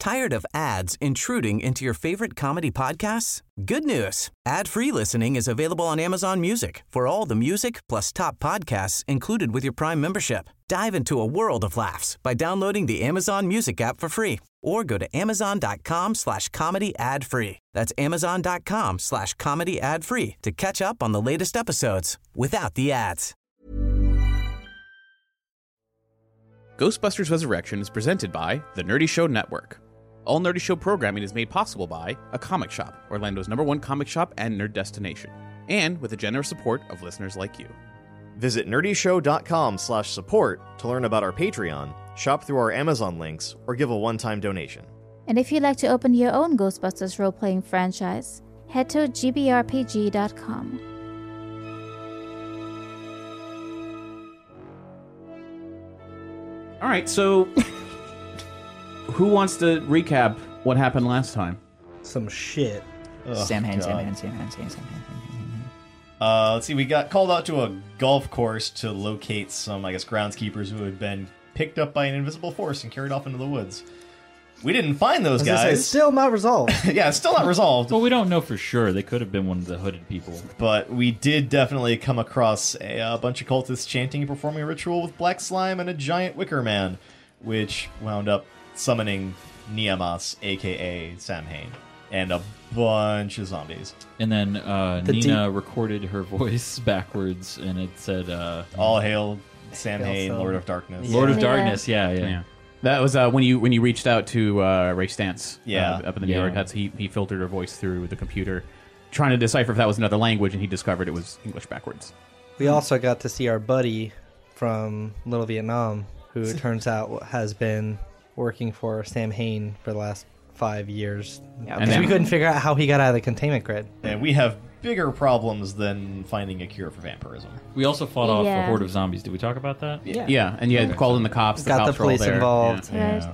Tired of ads intruding into your favorite comedy podcasts? Good news. Ad-free listening is available on Amazon Music for all the music plus top podcasts included with your Prime membership. Dive into a world of laughs by downloading the Amazon Music app for free or go to amazon.com/comedy ad-free. That's amazon.com/comedy ad-free to catch up on the latest episodes without the ads. Ghostbusters Resurrection is presented by the Nerdy Show Network. All Nerdy Show programming is made possible by A Comic Shop, Orlando's #1 comic shop and nerd destination, and with the generous support of listeners like you. Visit nerdyshow.com/support to learn about our Patreon, shop through our Amazon links, or give a one-time donation. And if you'd like to open your own Ghostbusters role-playing franchise, head to gbrpg.com. All right, so who wants to recap what happened last time? Some shit. Sam Hain. Let's see, we got called out to a golf course to locate some, groundskeepers who had been picked up by an invisible force and carried off into the woods. We didn't find those guys. It's still not resolved. Yeah, it's still not resolved. Well, we don't know for sure. They could have been one of the hooded people. But we did definitely come across a bunch of cultists chanting and performing a ritual with black slime and a giant wicker man, which wound up summoning Niamas, a.k.a. Sam Hain, and a bunch of zombies. And then Nina recorded her voice backwards, and it said... All hail Sam Hain, Lord of Darkness. Lord of Darkness, yeah. That was when you reached out to Ray Stantz up in the New York. He filtered her voice through the computer, trying to decipher if that was another language, and he discovered it was English backwards. We also got to see our buddy from Little Vietnam, who it turns out has been working for Sam Hain for the last 5 years. Yeah, and we couldn't figure out how he got out of the containment grid. And we have bigger problems than finding a cure for vampirism. We also fought off a horde of zombies. Did we talk about that? Yeah, and you had called in the cops. Got the police involved.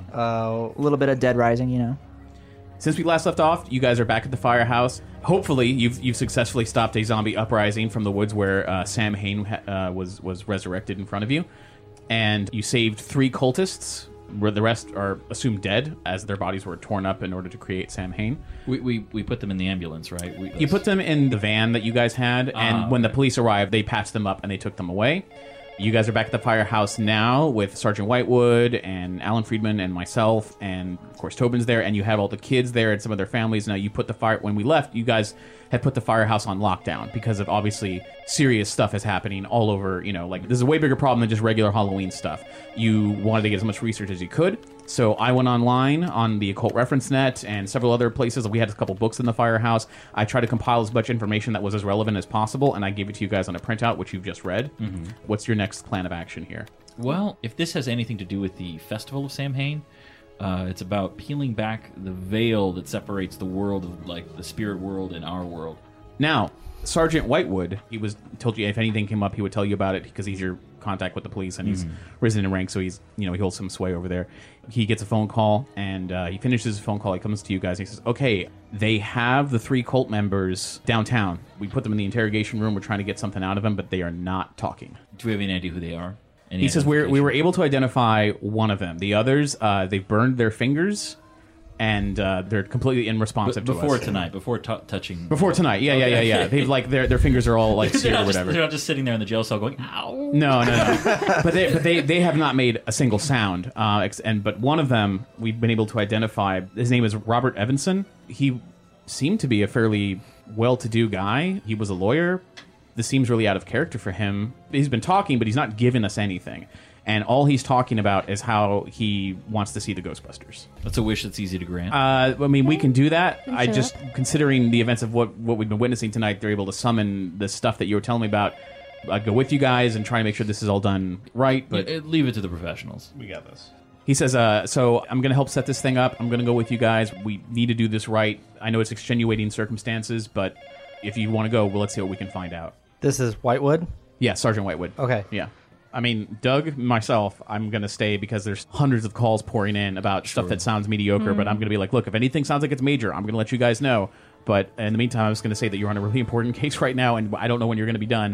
A little bit of Dead Rising, Since we last left off, you guys are back at the firehouse. Hopefully, you've successfully stopped a zombie uprising from the woods where Sam Hain was resurrected in front of you, and you saved 3 cultists, where the rest are assumed dead, as their bodies were torn up in order to create Sam Hain. We put them in the ambulance, right? You put them in the van that you guys had, and when the police arrived, they patched them up and they took them away. You guys are back at the firehouse now with Sergeant Whitewood and Alan Friedman and myself, and of course Tobin's there, and you have all the kids there and some of their families. Now you put the when we left, you guys had put the firehouse on lockdown because of obviously serious stuff is happening all over. This is a way bigger problem than just regular Halloween stuff. You wanted to get as much research as you could, so I went online on the Occult Reference Net and several other places. We had a couple books in the firehouse. I tried to compile as much information that was as relevant as possible, and I gave it to you guys on a printout, which you've just read. Mm-hmm. What's your next plan of action here? Well, if this has anything to do with the Festival of Sam Hain, it's about peeling back the veil that separates the world of the spirit world and our world. Now, Sergeant Whitewood, he told you if anything came up, he would tell you about it because he's your contact with the police and he's risen in rank, so he's he holds some sway over there. He gets a phone call and he finishes his phone call. He comes to you guys and he says, "Okay, they have the 3 cult members downtown. We put them in the interrogation room. We're trying to get something out of them, but they are not talking." Do we have any idea who they are? He says we were able to identify one of them. The others, they've burned their fingers, and they're completely unresponsive to us. Before tonight, before touching. Before tonight, yeah. They've their fingers are all seared or whatever. They're not just sitting there in the jail cell going, "Ow." No. but they have not made a single sound. But one of them we've been able to identify. His name is Robert Evanson. He seemed to be a fairly well-to-do guy. He was a lawyer. This seems really out of character for him. He's been talking, but he's not given us anything. And all he's talking about is how he wants to see the Ghostbusters. That's a wish that's easy to grant. We can do that. Considering the events of what we've been witnessing tonight, they're able to summon the stuff that you were telling me about. I'd go with you guys and try to make sure this is all done right. But leave it to the professionals. We got this. He says, so I'm going to help set this thing up. I'm going to go with you guys. We need to do this right. I know it's extenuating circumstances, but if you want to go, let's see what we can find out. This is Whitewood? Yeah, Sergeant Whitewood. Okay. Yeah. I mean, Doug, myself, I'm going to stay because there's hundreds of calls pouring in about stuff that sounds mediocre, but I'm going to be like, look, if anything sounds like it's major, I'm going to let you guys know. But in the meantime, I was going to say that you're on a really important case right now, and I don't know when you're going to be done.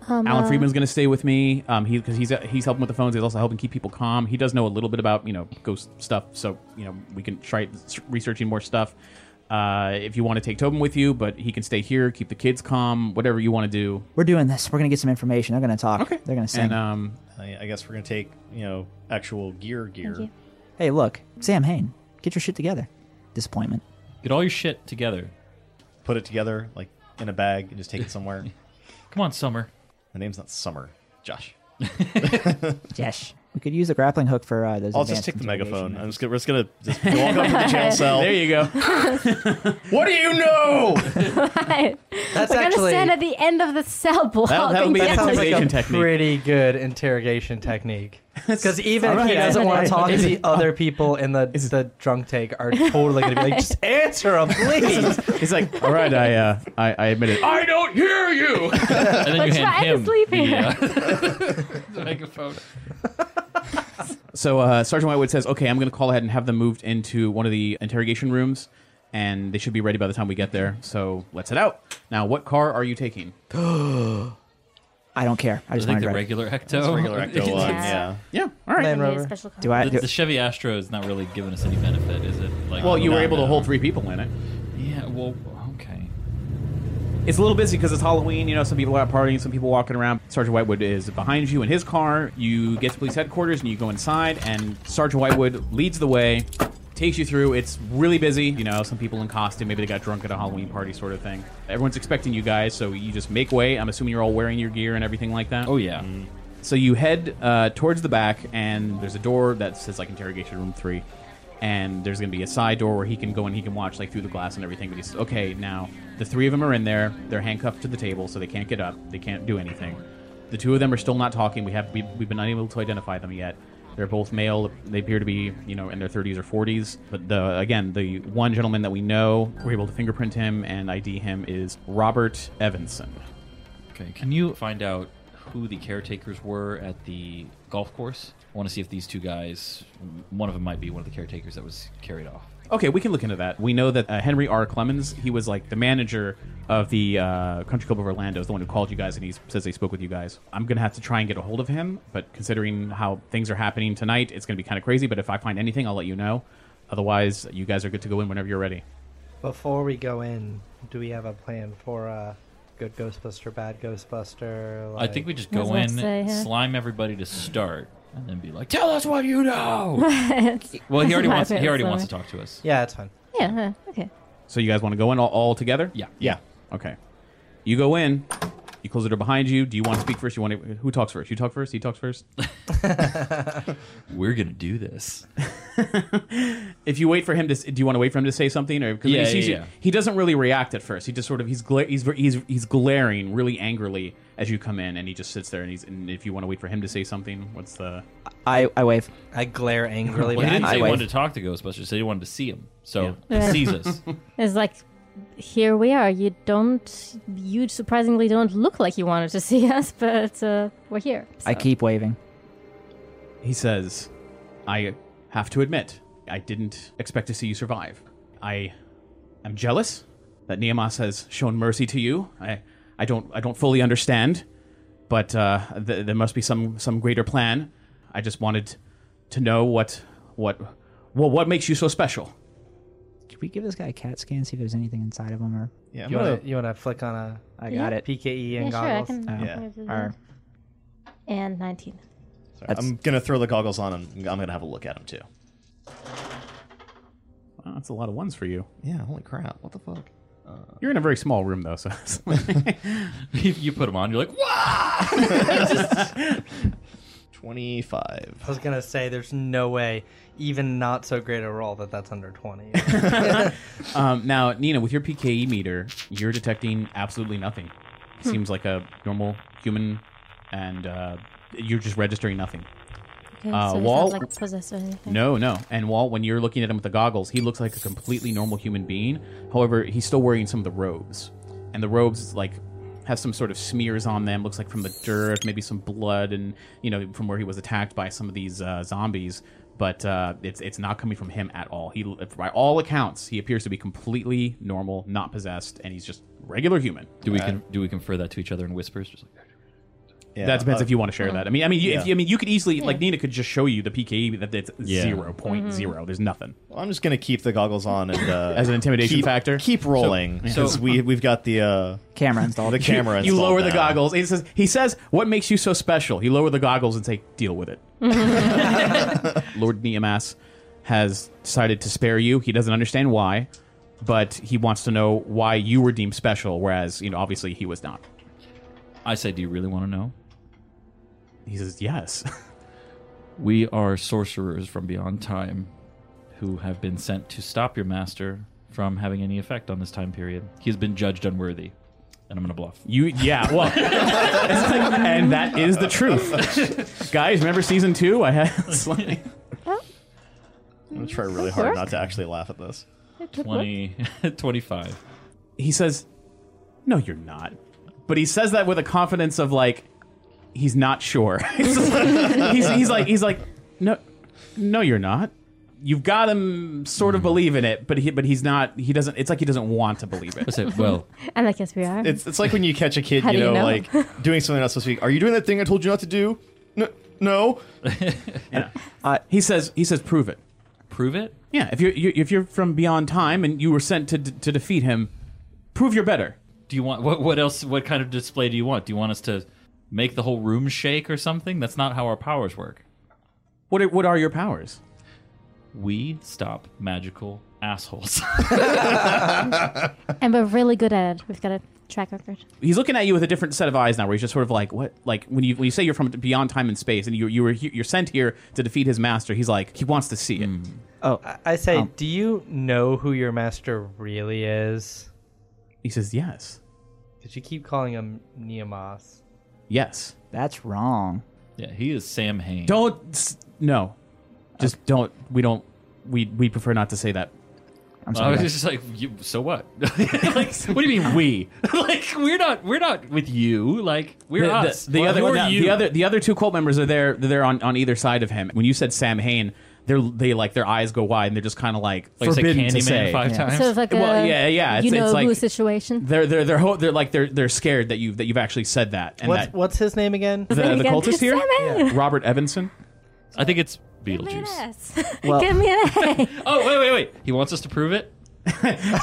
Alan Friedman's going to stay with me. Because he's helping with the phones. He's also helping keep people calm. He does know a little bit about ghost stuff, so we can try researching more stuff. If you want to take Tobin with you, but he can stay here, keep the kids calm, whatever you want to do. We're doing this. We're going to get some information. They're going to talk. Okay. They're going to sing. And I guess we're going to take actual gear. Hey, look, Sam Hain, get your shit together. Disappointment. Get all your shit together. Put it together like in a bag and just take it somewhere. Come on, Summer. My name's not Summer, Josh. Yes. We could use a grappling hook for those. I'll just take the megaphone. We're just gonna walk up to the jail cell. There you go. What do you know? Right. That's We're actually gonna stand at the end of the cell block. That'll be an and sounds like intimidation a technique. pretty good interrogation technique. Because even All if he right. doesn't want to talk, the other people in the drunk take are totally going to be like, just answer him, please. He's like, all right, I admit it. I don't hear you. And then you hand try to him sleep the megaphone. So Sergeant Whitewood says, okay, I'm going to call ahead and have them moved into one of the interrogation rooms, and they should be ready by the time we get there. So let's head out. Now, what car are you taking? I don't care. I I just think wanted the to regular Ecto. It's a regular Ecto one, yeah. Yeah, all right. Land Maybe a Rover. special car. Do I? The Chevy Astro is not really giving us any benefit, is it? Well, you were able to hold 3 people in it. Yeah, well, okay. It's a little busy because it's Halloween. Some people are out partying, some people walking around. Sergeant Whitewood is behind you in his car. You get to police headquarters and you go inside, and Sergeant Whitewood leads the way, takes you through. It's really busy. Some people in costume. Maybe they got drunk at a Halloween party sort of thing. Everyone's expecting you guys, so you just make way. I'm assuming you're all wearing your gear and everything like that. Oh, yeah. So you head towards the back, and there's a door that says, Interrogation Room 3. And there's going to be a side door where he can go and he can watch, through the glass and everything. But he says, okay, now, the 3 of them are in there. They're handcuffed to the table, so they can't get up. They can't do anything. The 2 of them are still not talking. We've been unable to identify them yet. They're both male. They appear to be, in their 30s or 40s. But the one gentleman that we know, we're able to fingerprint him and ID him, is Robert Evanson. Okay, can you find out who the caretakers were at the golf course? I want to see if these 2 guys, one of them might be one of the caretakers that was carried off. Okay, we can look into that. We know that Henry R. Clemens, he was the manager of the Country Club of Orlando, is the one who called you guys, and he says they spoke with you guys. I'm going to have to try and get a hold of him, but considering how things are happening tonight, it's going to be kind of crazy, but if I find anything, I'll let you know. Otherwise, you guys are good to go in whenever you're ready. Before we go in, do we have a plan for good Ghostbuster, bad Ghostbuster? I think we just I was go about in, to say, yeah. slime everybody to start, and then be like, tell us what you know! Well, he already wants to talk to us. Yeah, it's fine. Yeah, okay. So you guys want to go in all together? Yeah. Okay. You go in. You close the door behind you. Do you want to speak first? Who talks first? You talk first? He talks first? We're going to do this. If you wait for him to... Do you want to wait for him to say something? Or, cause Yeah. He doesn't really react at first. He just sort of... He's glaring really angrily as you come in, and he just sits there, and if you want to wait for him to say something, what's the... I wave. I glare angrily. Well, he didn't I say he wave. wanted to talk to Ghostbusters. He said he wanted to see him. So Yeah. he sees us. It's like, here we are. You surprisingly don't look like you wanted to see us, but we're here. So. I keep waving. He says, I have to admit, I didn't expect to see you survive. I am jealous that Niamas has shown mercy to you. I don't fully understand, but there must be some greater plan. I just wanted to know what makes you so special. Can we give this guy a CAT scan, see if there's anything inside of him? Or Yeah, You want to flick on a I got it. PKE and Yeah, sure, I goggles? can. Oh. Yeah. do Or- that. And 19. Sorry, I'm gonna throw the goggles on and I'm gonna have a look at them too. Wow, that's a lot of ones for you. Yeah, holy crap! What the fuck? You're in a very small room, though, so... You put them on, you're like, wow! 25. I was gonna say, there's no way, even not so great a roll, that's under 20. Now, Nina, with your PKE meter, you're detecting absolutely nothing. Seems like a normal human, and you're just registering nothing. Okay, so he's Walt- not like possessed or anything. No. And Walt, when you're looking at him with the goggles, he looks like a completely normal human being. However, he's still wearing some of the robes. And the robes, have some sort of smears on them. Looks like from the dirt, maybe some blood, and, from where he was attacked by some of these zombies. But it's not coming from him at all. By all accounts, he appears to be completely normal, not possessed, and he's just regular human. Do we confer that to each other in whispers? Just like, Yeah, that depends if you want to share that. I mean, you could easily like Nina could just show you the PKE that it's 0.0. There's nothing. Well, I'm just gonna keep the goggles on and as an intimidation factor. Keep rolling because we've got the camera installed. The camera. You lower the now. goggles. He says, "What makes you so special?" You lower the goggles and say, "Deal with it." Lord Niamas has decided to spare you. He doesn't understand why, but he wants to know why you were deemed special, whereas obviously he was not. I say, do you really want to know? He says, yes. We are sorcerers from beyond time who have been sent to stop your master from having any effect on this time period. He has been judged unworthy. And I'm going to bluff. And that is the truth. Guys, remember season 2? I had like... I'm going to try really hard not to actually laugh at this. 25. He says, no, you're not. But he says that with a confidence of like, he's not sure. he's like, no, you're not. You've got him sort of believe in it, but he's not. He doesn't. It's like he doesn't want to believe it. Well, and I guess we are. It's like when you catch a kid, you know, like doing something not supposed to be. Are you doing that thing I told you not to do? No. He says, prove it. Prove it? Yeah. If you're from beyond time and you were sent to defeat him, prove you're better. Do you want what else? What kind of display do you want? Do you want us to make the whole room shake or something? That's not how our powers work. What are your powers? We stop magical assholes. And we're really good at it. We've got a track record. He's looking at you with a different set of eyes now, where he's just sort of like, what? Like when you say you're from beyond time and space, and you're sent here to defeat his master. He's like, he wants to see it. Oh, I say, do you know who your master really is? He says, yes. Because you keep calling him Niamas. Yes. That's wrong. Yeah, he is Sam Hain. No. Just don't. We prefer not to say that. I'm sorry. I was just like, so what? Like, what do you mean we? Like, we're not with you. Like, we're us. The other two cult members are there. They're on either side of him. When you said Sam Hain, their eyes go wide and they're just kind of like forbidden to say. 5 times. So it's like it's like who situation. They're scared that you've actually said that. And what's his name again? The cultist here, Robert Evanson. I think it's Beetlejuice. Give me an A. Oh, wait. He wants us to prove it? Please don't do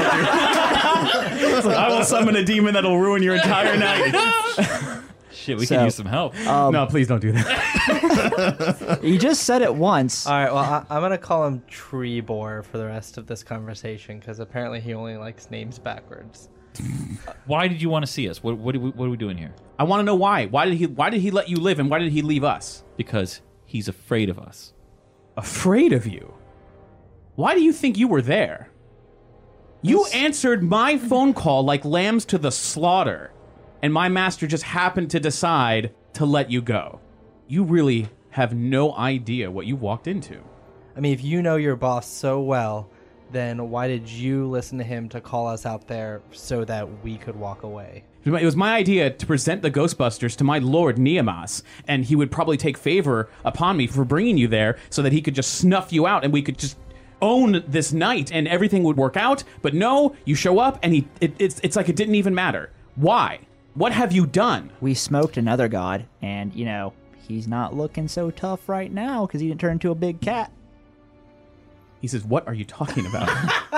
it. I will summon a demon that'll ruin your entire night. Shit, we could use some help. No, please don't do that. You just said it once. All right, well, I'm going to call him Trebor for the rest of this conversation, because apparently he only likes names backwards. Why did you want to see us? What are we doing here? I want to know why. Why did he let you live, and why did he leave us? Because he's afraid of us. Afraid of you? Why do you think you were there? You answered my phone call like lambs to the slaughter, and my master just happened to decide to let you go. You really have no idea what you walked into. I mean, if you know your boss so well, then why did you listen to him to call us out there so that we could walk away? It was my idea to present the Ghostbusters to my lord Niamas, and he would probably take favor upon me for bringing you there so that he could just snuff you out and we could just own this night and everything would work out. But no, you show up and it's like it didn't even matter. Why? What have you done? We smoked another god, and, he's not looking so tough right now because he didn't turn into a big cat. He says, what are you talking about?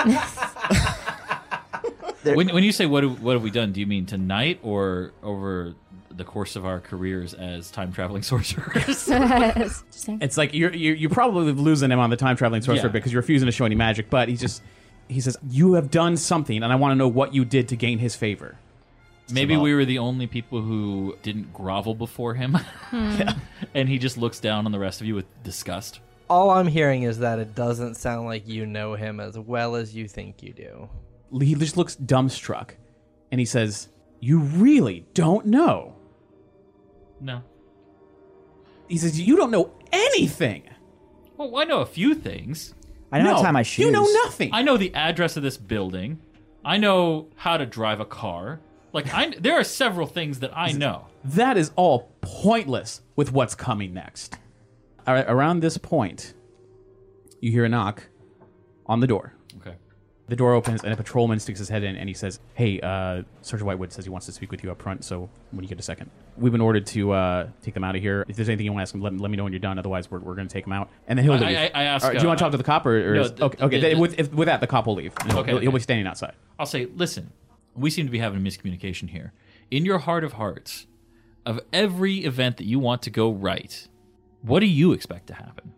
When you say what have we done, do you mean tonight or over the course of our careers as time-traveling sorcerers? It's like you're probably losing him on the time-traveling sorcerer because you're refusing to show any magic, but he says, you have done something, and I want to know what you did to gain his favor. Maybe we were the only people who didn't grovel before him. And he just looks down on the rest of you with disgust. All I'm hearing is that it doesn't sound like you know him as well as you think you do. He just looks dumbstruck, and he says, you really don't know? No. He says, you don't know anything. Well, I know a few things. I know how to tie my shoes. You know nothing. I know the address of this building. I know how to drive a car. There are several things that I know. That is all pointless with what's coming next. Around this point, you hear a knock on the door. Okay. The door opens, and a patrolman sticks his head in, and he says, "Hey, Sergeant Whitewood says he wants to speak with you up front, so when you get a second. We've been ordered to take them out of here. If there's anything you want to ask him, let me know when you're done. Otherwise, we're going to take them out." And then he'll leave. I ask... do you want to talk to the cop? With that, the cop will leave. He'll be standing outside. I'll say, listen, we seem to be having a miscommunication here. In your heart of hearts, of every event that you want to go right, what do you expect to happen?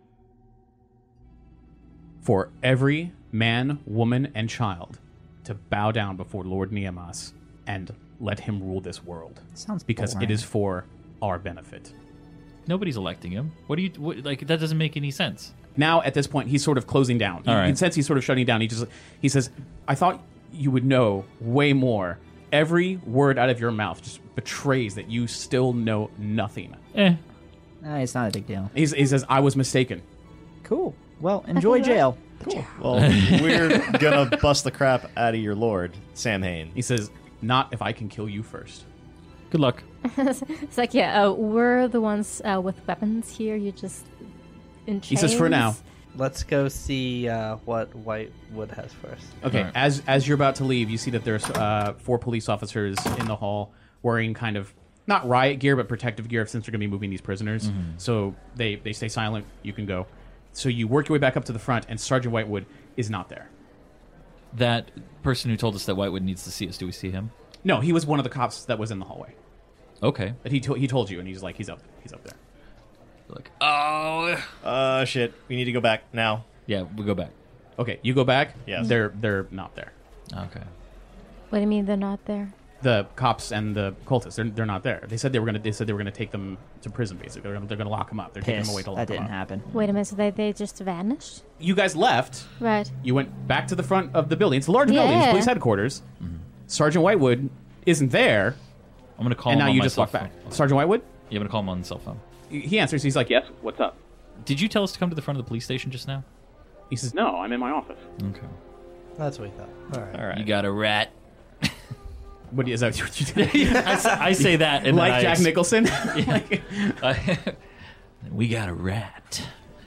For every man, woman, and child to bow down before Lord Niyamas and let him rule this world. Sounds because boring. it is for our benefit. Nobody's electing him. That doesn't make any sense. Now, at this point, he's sort of closing down. All right. You can sense he's sort of shutting down. He says, "I thought you would know way more. Every word out of your mouth just betrays that you still know nothing." It's not a big deal. He says, "I was mistaken." Cool. Well, enjoy jail. Cool. Well, we're gonna bust the crap out of your lord, Sam Hain. He says, "Not if I can kill you first." Good luck. It's like, we're the ones with weapons here. You just in chains. He says, "For now." Let's go see what Whitewood has first. Okay, Right. as you're about to leave, you see that there's 4 police officers in the hall wearing kind of not riot gear but protective gear since they're going to be moving these prisoners. So they stay silent. You can go. So you work your way back up to the front, and Sergeant Whitewood is not there. That person who told us that Whitewood needs to see us, do we see him? No, he was one of the cops that was in the hallway. Okay. But he told you, and he's like, he's up there. Like, oh, Shit. We need to go back now. yeah, we'll go back. Okay, you go back. Yes. They're not there. Okay. What do you mean they're not there? The cops and the cultists, they're not there. They said they were gonna take them to prison. Basically, they're gonna lock them up. They're taking them away to lock That them didn't up. happen. Wait a minute, so they just vanished? You guys left. Right. You went back to the front of the building. It's a large building. It's Yeah. police headquarters. Sergeant Whitewood isn't there, I'm going to call and him now on you my just cell walk back. phone. Sergeant Whitewood? Yeah, I'm going to call him on the cell phone. He answers. He's like, "Yes, what's up?" Did you tell us to come to the front of the police station just now? He says, "No, I'm in my office." Okay. That's what we thought. All right. All right. You got a rat. Is that what you did? I say that. And Like then Jack Nicholson? We got a rat.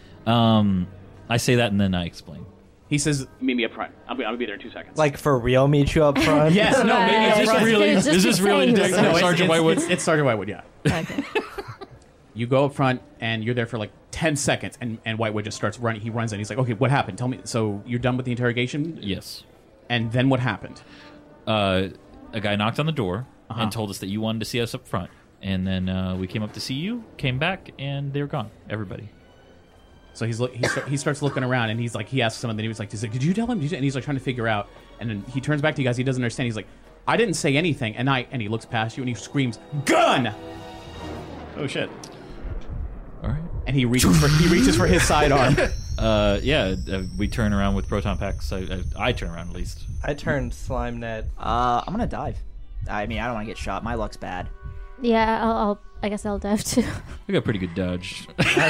I say that and then I explain. He says, "Meet me up front. I'll be there in 2 seconds." Like for real, meet you up front. Yes, no, maybe Right. it's Just really. just is this keep really saying Dick- this. No, Sergeant Whitewood? It's Sergeant Whitewood, yeah. Okay. You go up front, and you're there for like 10 seconds, and Whitewood just starts running. He runs in. He's like, "Okay, what happened? Tell me." So you're done with the interrogation? Yes. And then what happened? A guy knocked on the door and told us that you wanted to see us up front. And then we came up to see you, came back, and they were gone. Everybody. So he starts looking around, and he asks someone, then he's like, "Did you tell him?" And he's like trying to figure out, and then he turns back to you guys. He doesn't understand. He's like, "I didn't say anything," and he looks past you and he screams, "Gun!" Oh shit. All right. And he reaches for his sidearm. We turn around with proton packs. I turn around at least. I turned slime net. I'm gonna dive. I mean, I don't want to get shot. My luck's bad. Yeah, I guess I'll dive too. We got pretty good dodge.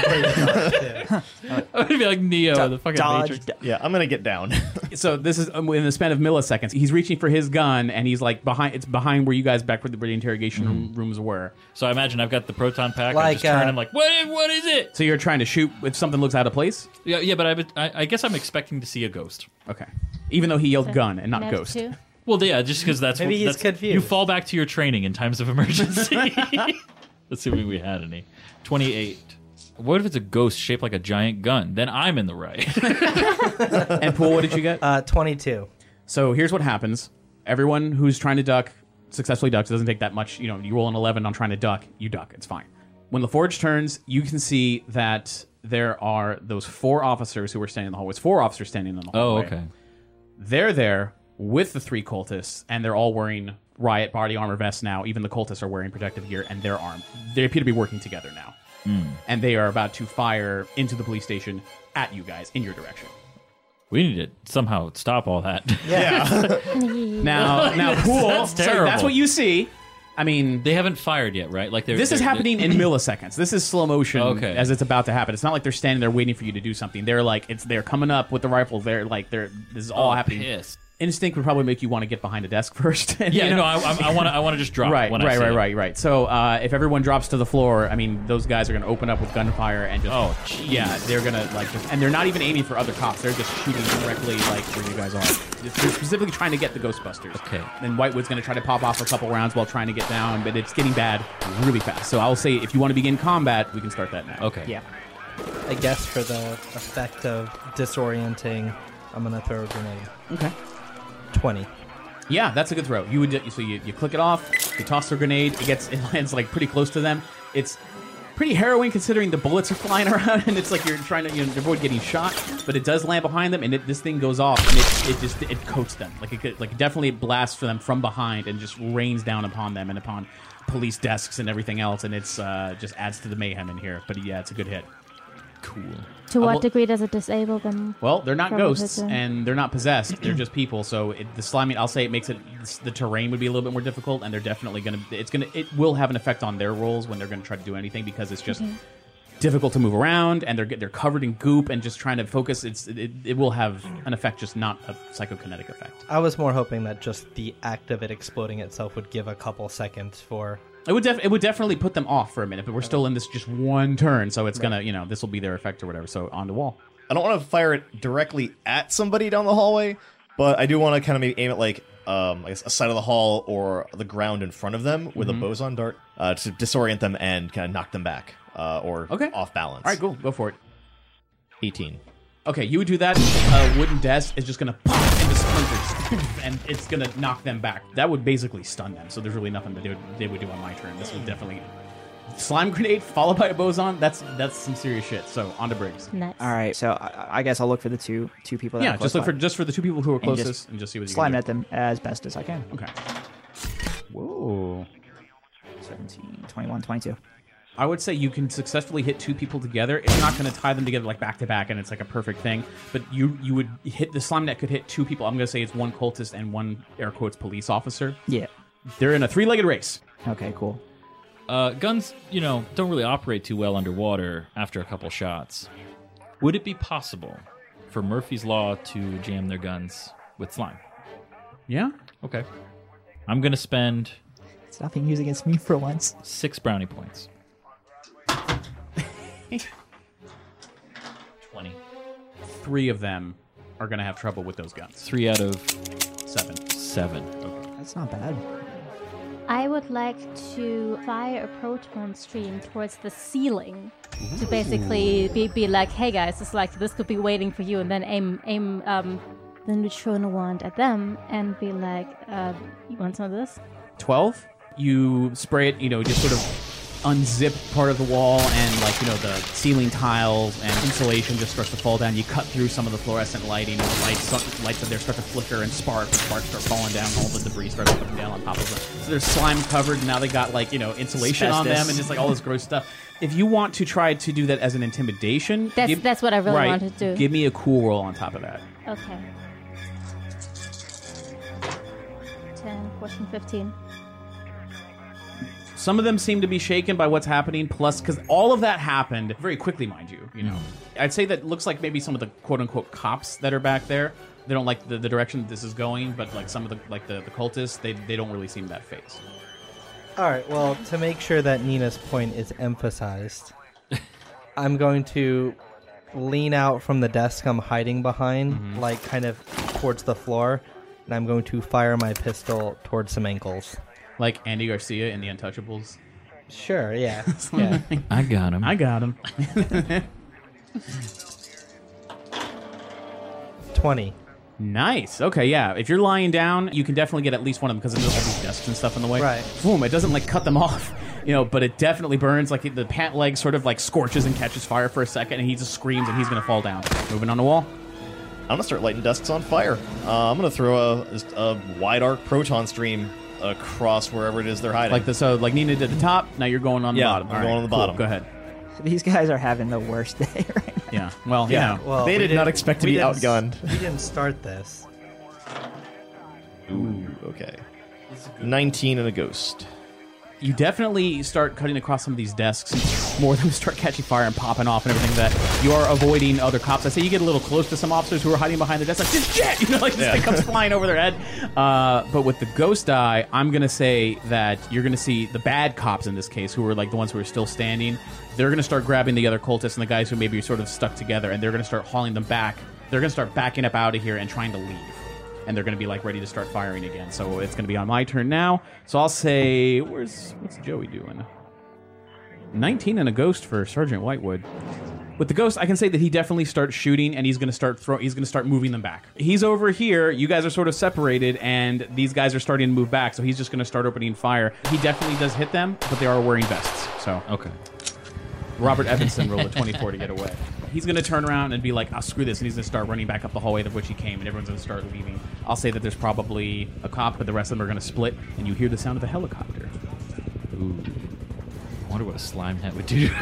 I I'm gonna be like Neo, the fucking Dodge. Matrix. Yeah, I'm gonna get down. So this is in the span of milliseconds. He's reaching for his gun, and he's like behind. It's behind where you guys back where the interrogation rooms were. So I imagine I've got the proton pack. I Like, just turn. I'm like, what is it? So you're trying to shoot if something looks out of place. Yeah, but I guess I'm expecting to see a ghost. Okay, even though he yelled "gun" and not Net "ghost." too? Well, yeah, just because that's Maybe he's that's, confused. You fall back to your training in times of emergency. Assuming we had any. 28. What if it's a ghost shaped like a giant gun? Then I'm in the right. And Pool, what did you get? 22. So here's what happens. Everyone who's trying to duck successfully ducks. It doesn't take that much. You roll an 11 on trying to duck, you duck. It's fine. When LaForge turns, you can see that there are those 4 officers who were standing in the hallway. It's 4 officers standing in the hallway. Oh, okay. They're there with the 3 cultists, and they're all wearing riot body armor vests now. Even the cultists are wearing protective gear, and they're armed. They appear to be working together now. And they are about to fire into the police station at you guys in your direction. We need to somehow stop all that. Now, Pool, That's so terrible. that's what you see. I mean, They haven't fired yet, right? Like this is happening in milliseconds. This is slow motion Okay. as it's about to happen. It's not like they're standing there waiting for you to do something. They're like, they're coming up with the rifles. They're like, this is all happening Pissed. instinct would probably make you want to get behind a desk first. And, Yeah, you know? I want to just drop. Right, when I see it. right. So if everyone drops to the floor, I mean, those guys are going to open up with gunfire and just... Oh, jeez. Yeah, they're going to, like, just... And they're not even aiming for other cops. They're just shooting directly, like, where you guys are. They're specifically trying to get the Ghostbusters. Okay. And Whitewood's going to try to pop off a couple rounds while trying to get down, but it's getting bad really fast. So I'll say if you want to begin combat, we can start that now. Okay. Yeah. I guess for the effect of disorienting, I'm going to throw a grenade. Okay. 20. Yeah, that's a good throw. You would so you click it off, you toss the grenade, it lands like pretty close to them. It's pretty harrowing considering the bullets are flying around and it's like you're trying to avoid getting shot, but it does land behind them and this thing goes off and it coats them. Like definitely blasts for them from behind and just rains down upon them and upon police desks and everything else, and it's just adds to the mayhem in here. But yeah, it's a good hit. Cool. To what degree does it disable them? Well, they're not from ghosts hitting? and they're not possessed. They're just people. So the slimy, I'll say it makes it the terrain would be a little bit more difficult, and they're definitely it will have an effect on their rolls when they're going to try to do anything because it's just difficult to move around and they're covered in goop and just trying to focus. It will have an effect, just not a psychokinetic effect. I was more hoping that just the act of it exploding itself would give a couple seconds for... It would definitely put them off for a minute, but we're still in this just one turn, so it's gonna, this will be their effect or whatever. So on the wall. I don't want to fire it directly at somebody down the hallway, but I do want to kind of maybe aim it like, I guess, a side of the hall or the ground in front of them with a boson dart to disorient them and kind of knock them back or off balance. All right, cool, go for it. 18. Okay, you would do that. Wooden desk is just going to pop into splinters, and it's going to knock them back. That would basically stun them, so there's really nothing that they would do on my turn. This would definitely... Slime grenade followed by a boson, that's some serious shit. So, on to Briggs. Nice. All right, so I guess I'll look for the two people that Yeah, are close just look by. for the two people who are And closest, and just see what you slime can at them as best as I can. do. Okay. Whoa. 17, 21, 22. I would say you can successfully hit two people together. It's not going to tie them together like back to back, and it's like a perfect thing. But you would hit the slime net could hit two people. I'm going to say it's one cultist and one air quotes police officer. Yeah. They're in a three-legged race. Okay, cool. Guns, don't really operate too well underwater after a couple shots. Would it be possible for Murphy's Law to jam their guns with slime? Yeah. Okay. I'm going to spend It's not being used against me for once. 6 brownie points. 20. 3 of them are going to have trouble with those guns. 3 out of 7. 7. Okay. That's not bad. I would like to fire a proton stream towards the ceiling to basically be like, hey guys, it's like this could be waiting for you, and then aim the neutrino wand at them and be like, you want some of this? 12. You spray it, just sort of unzip part of the wall, and the ceiling tiles and insulation just starts to fall down. You cut through some of the fluorescent lighting, and the lights up there start to flicker and sparks start falling down. All the debris starts coming down on top of them. So they're slime covered, and now they got insulation on them and just all this gross stuff. If you want to try to do that as an intimidation, That's what I really wanted to do. Give me a cool roll on top of that. Okay. 10, 14, 15. Some of them seem to be shaken by what's happening, plus, because all of that happened very quickly, mind you. I'd say that looks like maybe some of the quote-unquote cops that are back there, they don't like the direction that this is going, but some of the cultists, they don't really seem that phased. All right, well, to make sure that Nina's point is emphasized, I'm going to lean out from the desk I'm hiding behind, kind of towards the floor, and I'm going to fire my pistol towards some ankles. Like Andy Garcia in The Untouchables. Sure, yeah. Yeah. I got him. I got him. 20. Nice. Okay, yeah. If you're lying down, you can definitely get at least one of them because there's all these desks and stuff in the way. Right. Boom. It doesn't cut them off, but it definitely burns. Like the pant leg sort of scorches and catches fire for a second, and he just screams and he's going to fall down. Moving on the wall. I'm going to start lighting desks on fire. I'm going to throw a wide arc proton stream across wherever it is they're hiding. Like Nina did the top, now you're going on the bottom. I'm going on the bottom. Go ahead. These guys are having the worst day right now. Yeah. Well, Well, They we did not expect to we be didn't- outgunned. We didn't start this. Ooh, okay. 19 and a ghost. You definitely start cutting across some of these desks. more of them start catching fire and popping off and everything, that you are avoiding other cops. I say you get a little close to some officers who are hiding behind their desks, like, this jet! You know, like this thing comes flying over their head. But with the ghost eye, I'm going to say that you're going to see the bad cops in this case, who are like the ones who are still standing. They're going to start grabbing the other cultists and the guys who maybe are sort of stuck together, and they're going to start hauling them back. They're going to start backing up out of here and trying to leave. And they're going to be like ready to start firing again. So it's going to be on my turn now. So I'll say, what's Joey doing? 19 and a ghost for Sergeant Whitewood. With the ghost, I can say that he definitely starts shooting, and he's going to start moving them back. He's over here. You guys are sort of separated, and these guys are starting to move back. So he's just going to start opening fire. He definitely does hit them, but they are wearing vests. So Okay. Robert Evanson rolled a 24 to get away. He's going to turn around and be like, "Oh, screw this," and he's going to start running back up the hallway of which he came, and everyone's going to start leaving. I'll say that there's probably a cop, but the rest of them are going to split, and you hear the sound of a helicopter. Ooh. I wonder what a slime hat would do.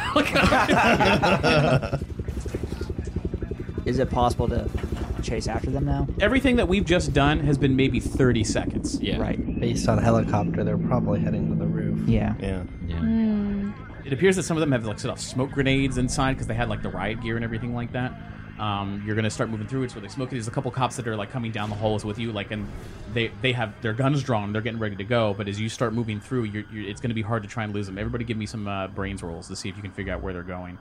Is it possible to chase after them now? Everything that we've just done has been maybe 30 seconds. Yeah. Right. Based on helicopter, they're probably heading to the roof. Yeah. Yeah. It appears that some of them have like set off smoke grenades inside because they had like the riot gear and everything like that. You're gonna start moving through. It's where they smoke it. There's a couple cops that are like coming down the halls with you, like, and they have their guns drawn. They're getting ready to go. But as you start moving through, it's gonna be hard to try and lose them. Everybody, give me some brains rolls to see if you can figure out where they're going.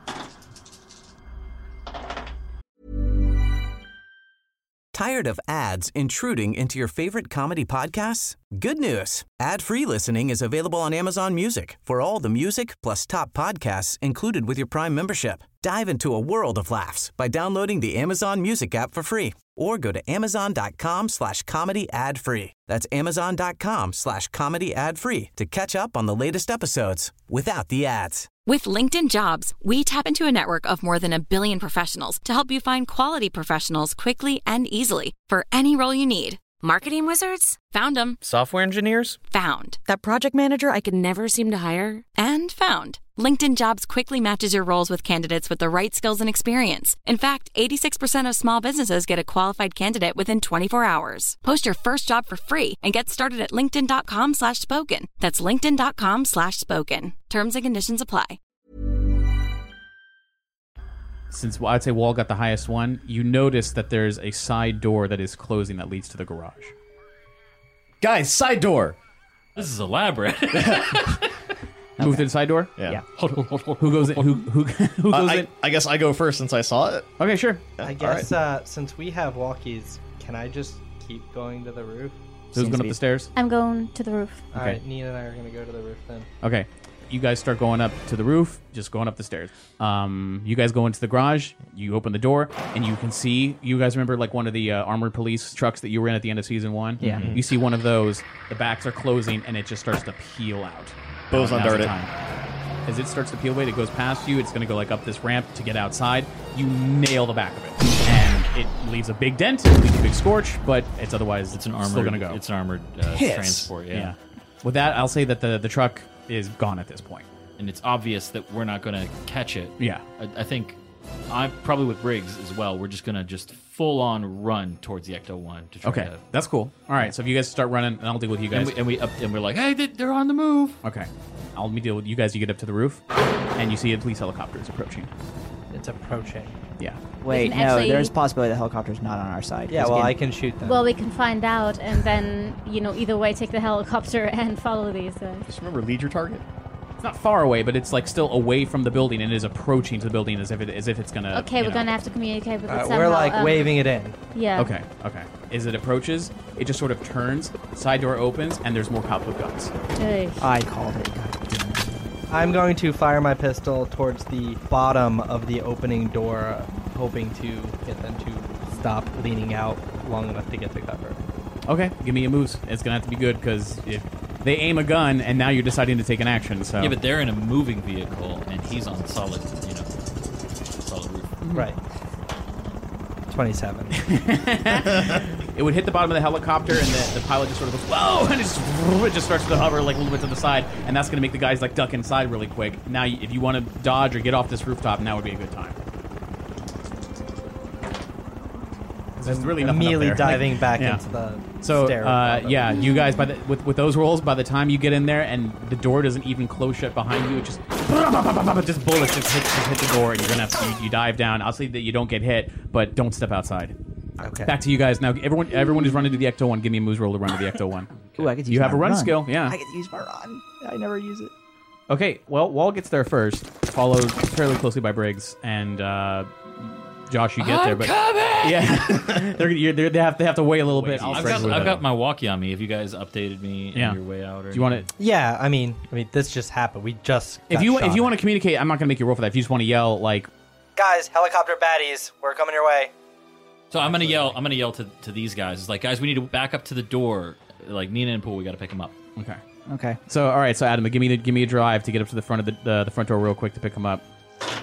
Tired of ads intruding into your favorite comedy podcasts? Good news. Ad-free listening is available on Amazon Music for all the music plus top podcasts included with your Prime membership. Dive into a world of laughs by downloading the Amazon Music app for free or go to amazon.com/comedy ad-free. That's amazon.com/comedy ad-free to catch up on the latest episodes without the ads. With LinkedIn Jobs, we tap into a network of more than 1 billion professionals to help you find quality professionals quickly and easily for any role you need. Marketing wizards? Found them. Software engineers? Found. That project manager I could never seem to hire? And found. LinkedIn Jobs quickly matches your roles with candidates with the right skills and experience. In fact, 86% of small businesses get a qualified candidate within 24 hours. Post your first job for free and get started at linkedin.com/spoken. That's linkedin.com/spoken. Terms and conditions apply. Since I'd say Wall got the highest one, you notice that there's a side door that is closing that leads to the garage. Guys, side door. This is elaborate. Move to the side door? Yeah. Who goes in? Who goes in? I guess I go first since I saw it. Okay, sure. I guess since we have walkies, can I just keep going to the roof? Who's going up the stairs? I'm going to the roof. All right, Nina and I are going to go to the roof then. Okay. You guys start going up to the roof, just going up the stairs. You guys go into the garage, you open the door, and you can see, you guys remember like one of the armored police trucks that you were in at the end of season 1? Yeah. You see one of those, the backs are closing, and it just starts to peel out. Bows on dart it. As it starts to peel away, it goes past you, it's going to go like up this ramp to get outside. You nail the back of it. And it leaves a big dent, it leaves a big scorch, but it's otherwise It's an armored. still going to go. It's an armored transport. Yeah. With that, I'll say that the truck is gone at this point. And it's obvious that we're not going to catch it. Yeah. I think I'm probably with Briggs as well. We're just going to just full on run towards the Ecto-1 to try to. That's cool. All right, so if you guys start running, and I'll deal with you guys. And we're like, hey, they're on the move. Okay. I'll deal with you guys. You get up to the roof, and you see a police helicopter is approaching. It's approaching. Yeah. Wait, can no, actually- there's a possibility the helicopter's not on our side. Yeah, 'Cause well, again- I can shoot them. Well, we can find out, and then, either way, take the helicopter and follow these guys. Just remember, lead your target. It's not far away, but it's like still away from the building, and it is approaching to the building as if it's gonna. Okay, we're gonna have to communicate with it somehow. we're like waving it in. Yeah. Okay. As it approaches, it just sort of turns. Side door opens, and there's more cops with guns. Ugh. I called it. God damn it. I'm going to fire my pistol towards the bottom of the opening door, hoping to get them to stop leaning out long enough to get to cover. Okay, give me your moves. It's gonna have to be good because if they aim a gun, and now you're deciding to take an action. So Yeah, but they're in a moving vehicle, and he's on solid, solid roof. Right. 27. it would hit the bottom of the helicopter, and the pilot just sort of goes, whoa, and it just starts to hover like a little bit to the side, and that's going to make the guys like duck inside really quick. Now, if you want to dodge or get off this rooftop, now would be a good time. 'cause there's really nothing immediately up there. diving back Yeah. into the So stair. yeah, you guys with those rolls, by the time you get in there and the door doesn't even close shut behind you, it just bullets just hit the door, and you're gonna have to, you dive down. I'll say that you don't get hit, but don't step outside. Okay. Back to you guys now. Everyone who's running to the Ecto one, give me a moves roll to run to the Ecto one. Ooh, I could use You have my a run skill, yeah. I could use my run. I never use it. Okay, well, Wall gets there first, followed fairly closely by Briggs, and Josh, you get there, but yeah, they have to wait a little bit. I've got my walkie on me. If you guys updated me on your way out, or do you want to? Yeah, I mean, this just happened. We just If you want to communicate, I'm not going to make you roll for that. If you just want to yell, like, guys, helicopter baddies, we're coming your way. So I'm gonna yell. I'm gonna yell to these guys. It's like, guys, we need to back up to the door. Like Nina and Pool, we got to pick them up. Okay. Okay. So all right. So Adam, give me a drive to get up to the front of the front door real quick to pick them up.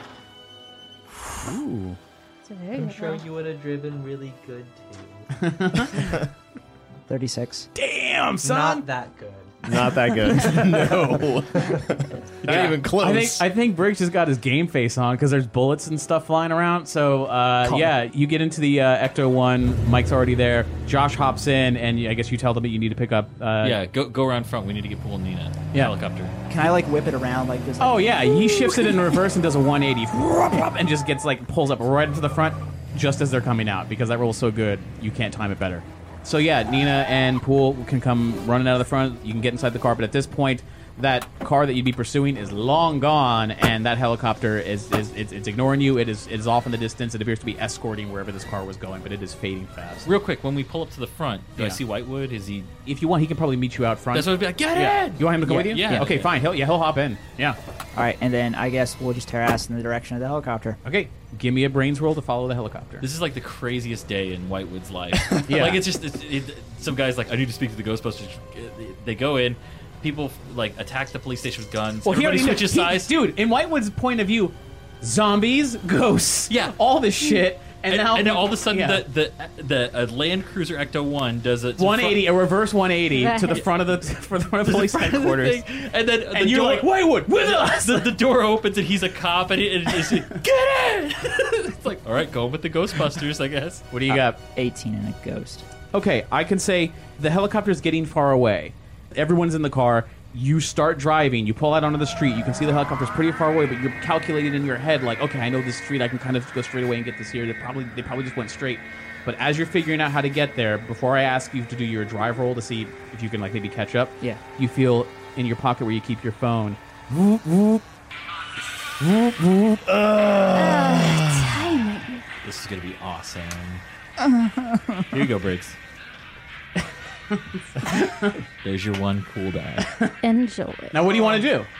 Ooh. I'm sure you would have driven really good too. 36. Damn, son. Not that good. Not that good. No. Not even close. I think Briggs just got his game face on because there's bullets and stuff flying around. So, yeah, you get into the Ecto 1. Mike's already there. Josh hops in, and I guess you tell them that you need to pick up... yeah, go around front. We need to get Pool and Nina. Yeah. Helicopter. Can I, like, whip it around like this? Like, Oh, yeah. He shifts it in reverse and does a 180 and just gets, like, pulls up right into the front just as they're coming out because that roll's so good, you can't time it better. So yeah, Nina and Pool can come running out of the front. You can get inside the car, but at this point, that car that you'd be pursuing is long gone, and that helicopter it's ignoring you. It is off in the distance. It appears to be escorting wherever this car was going, but it is fading fast. Real quick, when we pull up to the front, do I see Whitewood? Is he? If you want, he can probably meet you out front. That's what I'd be like. Get in! You want him to go with you? Yeah. Okay, fine. He'll hop in. Yeah. All right, and then I guess we'll just tear ass in the direction of the helicopter. Okay. Give me a brains roll to follow the helicopter. This is like the craziest day in Whitewood's life. Yeah. Like it's just some guys like, I need to speak to the Ghostbusters. They go in. People like attack the police station with guns. Well, everybody switches sides. Dude, in Whitewood's point of view, zombies, ghosts, all this shit, and now all of a sudden the Land Cruiser Ecto 1 does a 180, a reverse 180 to the front of the police headquarters, and then and you're like, Whitewood, with us. The door opens and he's a cop and it's get in. It's like, all right, go with the Ghostbusters, I guess. What do you got? 18 and a ghost. Okay, I can say the helicopter's getting far away. Everyone's in the car. You start driving. You pull out onto the street. You can see the helicopter's pretty far away, but you're calculating in your head like, okay, I know this street. I can kind of go straight away and get this here. They probably just went straight. But as you're figuring out how to get there, before I ask you to do your drive roll to see if you can like maybe catch up, you feel in your pocket where you keep your phone. Timing. This is gonna be awesome. Here you go, Briggs. There's your one cool die. Enjoy it. Now, what do you want to do?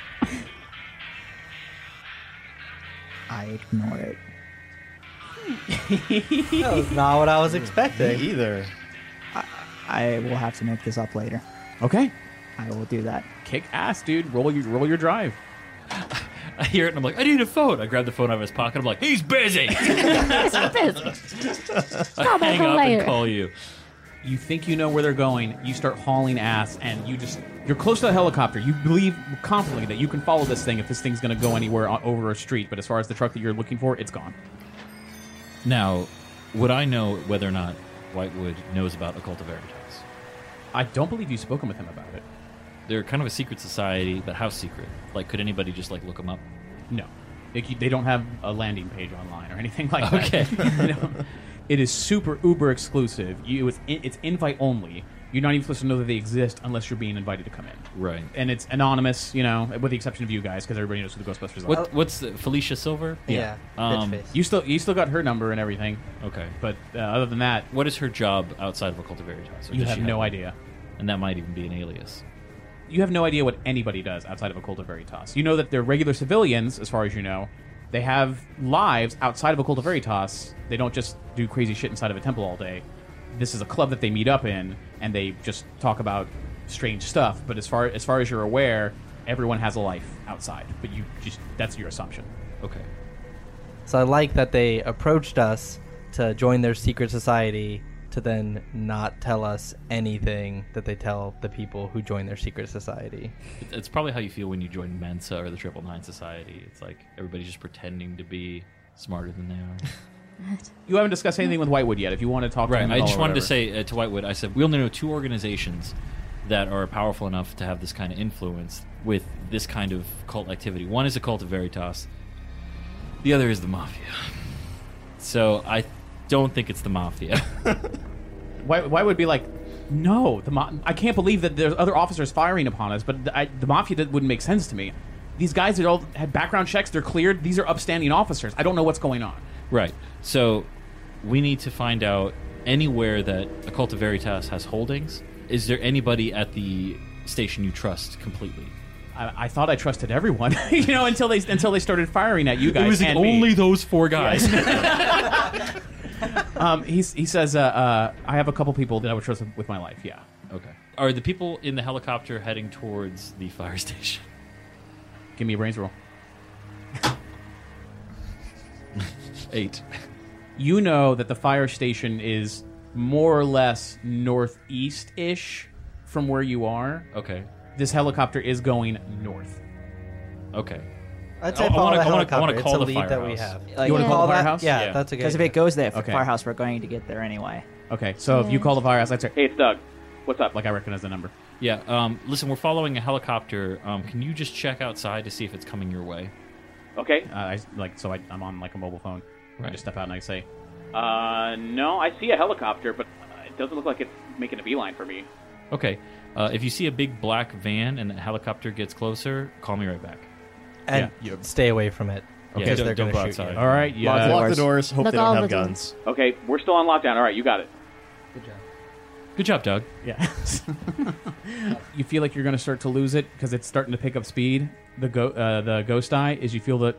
I ignore it. That was not what I was expecting. Me either. I will have to make this up later. Okay. I will do that. Kick ass, dude. Roll your drive. I hear it and I'm like, I need a phone. I grab the phone out of his pocket. I'm like, he's busy. He's busy. I hang up and call you. You think you know where they're going. You start hauling ass, and you're close to the helicopter. You believe confidently that you can follow this thing if this thing's going to go anywhere over a street. But as far as the truck that you're looking for, it's gone. Now, would I know whether or not Whitewood knows about Occult Veritas? I don't believe you've spoken with him about it. They're kind of a secret society, but how secret? Like, could anybody just like look them up? No, they don't have a landing page online or anything like that. Okay. You know? It is super uber exclusive. It's invite only. You're not even supposed to know that they exist unless you're being invited to come in. Right. And it's anonymous, you know, with the exception of you guys, because everybody knows who the Ghostbusters are. What's Felicia Silver? Yeah. You still got her number and everything. Okay. But other than that, what is her job outside of Occult Veritas? You have no idea. And that might even be an alias. You have no idea what anybody does outside of Occult Veritas. You know that they're regular civilians, as far as you know. They have lives outside of Occult Veritas. They don't just do crazy shit inside of a temple all day. This is a club that they meet up in, and they just talk about strange stuff. But as far as you're aware, everyone has a life outside. But that's your assumption. Okay. So I like that they approached us to join their secret society to then not tell us anything that they tell the people who join their secret society. It's probably how you feel when you join Mensa or the 999 Society. It's like everybody's just pretending to be smarter than they are. You haven't discussed anything with Whitewood yet. If you want to talk to him, I just wanted to whatever. say to Whitewood, I said we only know 2 organizations that are powerful enough to have this kind of influence with this kind of cult activity. One is a cult of Veritas. The other is the Mafia. So I don't think it's the Mafia. Whitewood be like, no, I can't believe that there's other officers firing upon us, but the Mafia wouldn't make sense to me. These guys that all had background checks, they're cleared. These are upstanding officers. I don't know what's going on. Right. So we need to find out anywhere that a cult of Veritas has holdings. Is there anybody at the station you trust completely? I thought I trusted everyone, until they started firing at you guys. It was and only me. those 4 guys. He says, I have a couple people that I would trust with my life. Yeah. Okay. Are the people in the helicopter heading towards the fire station? Give me a brains roll. 8. You know that the fire station is more or less northeast-ish from where you are. Okay. This helicopter is going north. Okay. I'd say I follow wanna- the I wanna helicopter. call it's a the lead that we firehouse. have. Like, You want to call the firehouse? Yeah, that's a good Because if idea. it goes there for Okay. firehouse, we're going to get there anyway. Okay, so if you call the firehouse, I'd say, hey, it's Doug. What's up? Like, I recognize the number. Yeah. Listen, we're following a helicopter. Can you just check outside to see if it's coming your way? Okay. I'm on, like, a mobile phone. Right. I just step out and I say, no, I see a helicopter, but it doesn't look like it's making a beeline for me. Okay. If you see a big black van and the helicopter gets closer, call me right back. And stay away from it. Okay, Because don't- they're don't going go to shoot outside. you. All right, yeah. Lock the doors. Hope Look they don't all have the doors. guns. Okay, we're still on lockdown. All right, you got it. Good job, Doug. Yeah. You feel like you're going to start to lose it because it's starting to pick up speed. The ghost eye is you feel the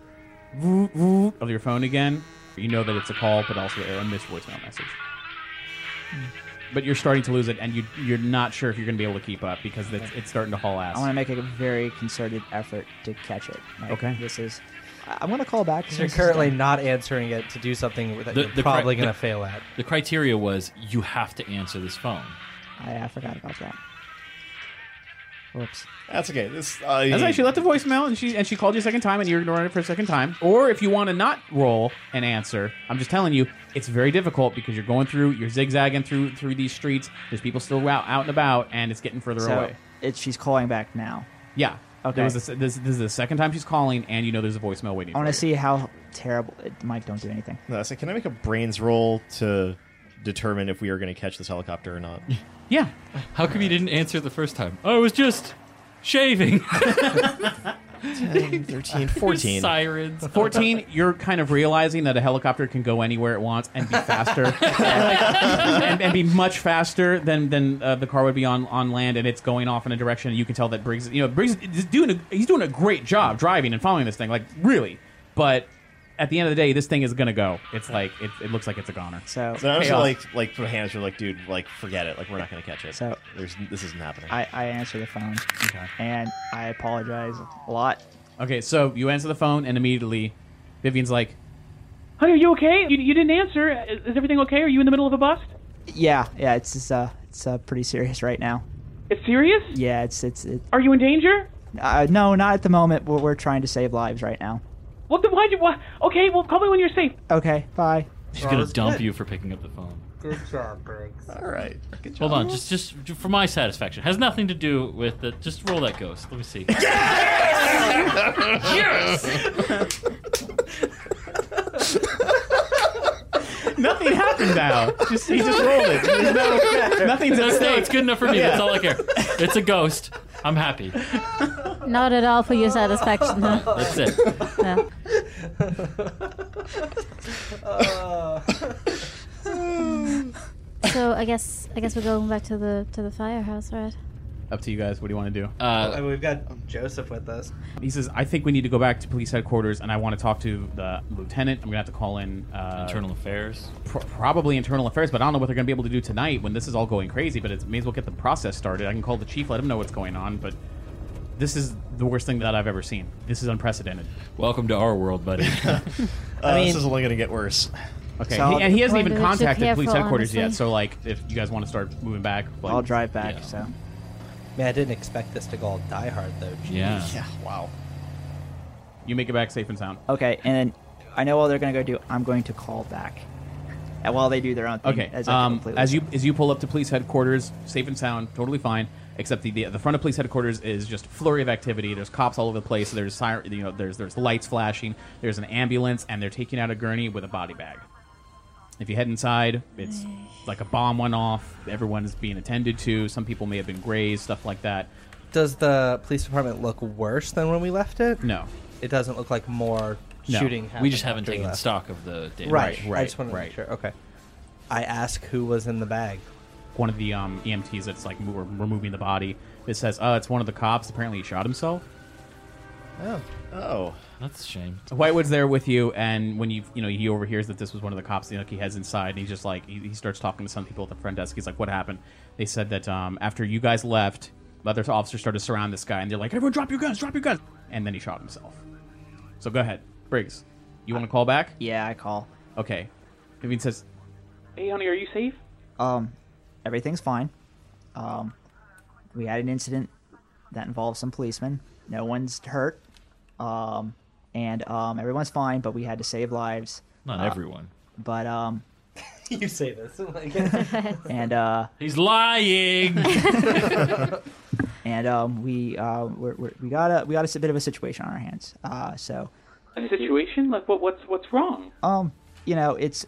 of your phone again. You know that it's a call, but also a missed voicemail message. But you're starting to lose it, and you're not sure if you're going to be able to keep up because it's starting to haul ass. I want to make a very concerted effort to catch it. Like, Okay. I'm going to call back. You're currently not answering it to do something that you're probably going to fail at. The criteria was you have to answer this phone. I forgot about that. Whoops. That's okay. That's like she left a voicemail and she called you a second time and you're ignoring it for a second time. Or if you want to not roll an answer, I'm just telling you, it's very difficult because you're zigzagging through these streets. There's people still out and about, and it's getting further away. She's calling back now. Yeah. Okay. This is the second time she's calling, and you know there's a voicemail waiting. I want to for you. see how terrible. Mike, don't do anything. No, so can I make a brains roll to determine if we are going to catch this helicopter or not? Yeah. How come you didn't answer the first time? I was just shaving. 10, 13, 14. Sirens. 14, you're kind of realizing that a helicopter can go anywhere it wants and be faster, and be much faster than the car would be on land, and it's going off in a direction. And you can tell that Briggs is doing a great job driving and following this thing, like really. But at the end of the day, this thing is gonna go. It's like it looks like it's a goner. So So I'm Chaos. just like put hands are like, dude, like forget it. Like we're not going to catch it. So- this isn't happening. I answer the phone. Okay. And I apologize a lot. Okay, so you answer the phone, and immediately Vivian's like, "Honey, are you okay? You didn't answer. Is everything okay? Are you in the middle of a bust? Yeah, it's pretty serious right now. It's serious? Yeah, it's Are you in danger? no, not at the moment. We're trying to save lives right now. What? Okay, well, call me when you're safe. Okay, bye. She's gonna dump you for picking up the phone. Good job, Briggs. All right. Good job. Hold on, just for my satisfaction. Has nothing to do with it. Just roll that ghost. Let me see. Nothing happened now. He just rolled it. Nothing's at No, stake. it's good enough for me. That's all I care. It's a ghost. I'm happy. Not at all for your satisfaction, huh? That's it. Yeah. So I guess we're going back to the firehouse, right? Up to you guys. What do you want to do? We've got Joseph with us. He says, I think we need to go back to police headquarters, and I want to talk to the lieutenant. I'm going to have to call in... Internal affairs. Probably internal affairs, but I don't know what they're going to be able to do tonight when this is all going crazy, but it may as well get the process started. I can call the chief, let him know what's going on, but this is the worst thing that I've ever seen. This is unprecedented. Welcome to our world, buddy. This is only going to get worse. Okay, So and he hasn't I'll even do it too contacted police careful, headquarters yet, honestly. so, like, if you guys want to start moving back... Like, I'll drive back. Yeah. So Man, I didn't expect this to go all Die Hard, though. Jeez. Yeah. Yeah. Wow. You make it back safe and sound. okay, and then I know what they're going to go do. I'm going to call back. And while they do their own thing. Okay. As you pull up to police headquarters, safe and sound, totally fine. Except the front of police headquarters is just a flurry of activity. There's cops all over the place. There's there's lights flashing. There's an ambulance, and they're taking out a gurney with a body bag. If you head inside, it's like a bomb went off. Everyone is being attended to. Some people may have been grazed, stuff like that. Does the police department look worse than when we left it? No. It doesn't look like more shooting happened. We just haven't after we taken left. stock of the damage. Right. I just want to make sure. Okay. I ask who was in the bag. One of the EMTs that's like removing the body. It says, it's one of the cops. Apparently he shot himself. Oh. That's a shame. Whitewood's there with you, and when he overhears that this was one of the cops, he heads inside, and he's just like, he starts talking to some people at the front desk. He's like, what happened? They said that after you guys left, the other officers started to surround this guy, and they're like, everyone drop your guns, and then he shot himself. So go ahead. Briggs, you want to call back? Yeah, I call. Okay. Vivian says, hey, honey, are you safe? Everything's fine. We had an incident that involved some policemen. No one's hurt. And everyone's fine, but we had to save lives. Not everyone. But You say this. and he's lying. And we got a bit of a situation on our hands. So A situation? Like what's wrong? It's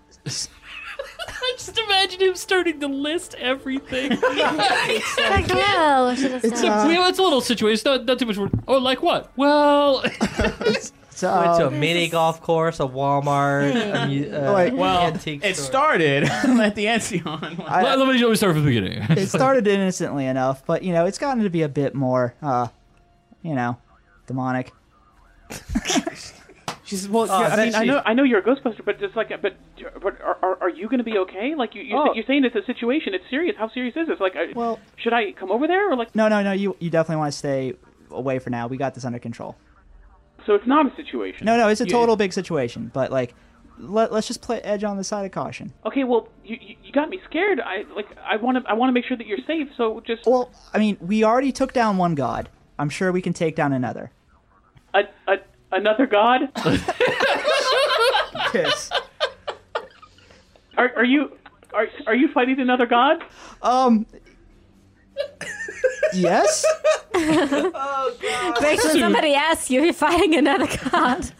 I just imagine him starting to list everything. Like, no, should have stopped. It's a little situation. Not too much word. Oh, like what? Well, so went to a mini golf course, a Walmart, antique it store. started at the Ancien. let me start from the beginning. It started innocently enough, but it's gotten to be a bit more, demonic. She says, "Well, I know you're a Ghostbuster, but just like, but are you going to be okay? Like you're saying it's a situation. It's serious. How serious is this? Like, should I come over there or like? No. You definitely want to stay away for now. We got this under control. So it's not a situation. No, it's a total big situation. But like, let's just play edge on the side of caution. Okay, well, you got me scared. I want to make sure that you're safe. So just. Well, I mean, we already took down one god. I'm sure we can take down another. Another god? Yes. Are you fighting another god? Yes. Oh God! Wait, when somebody asks you, you're fighting another god.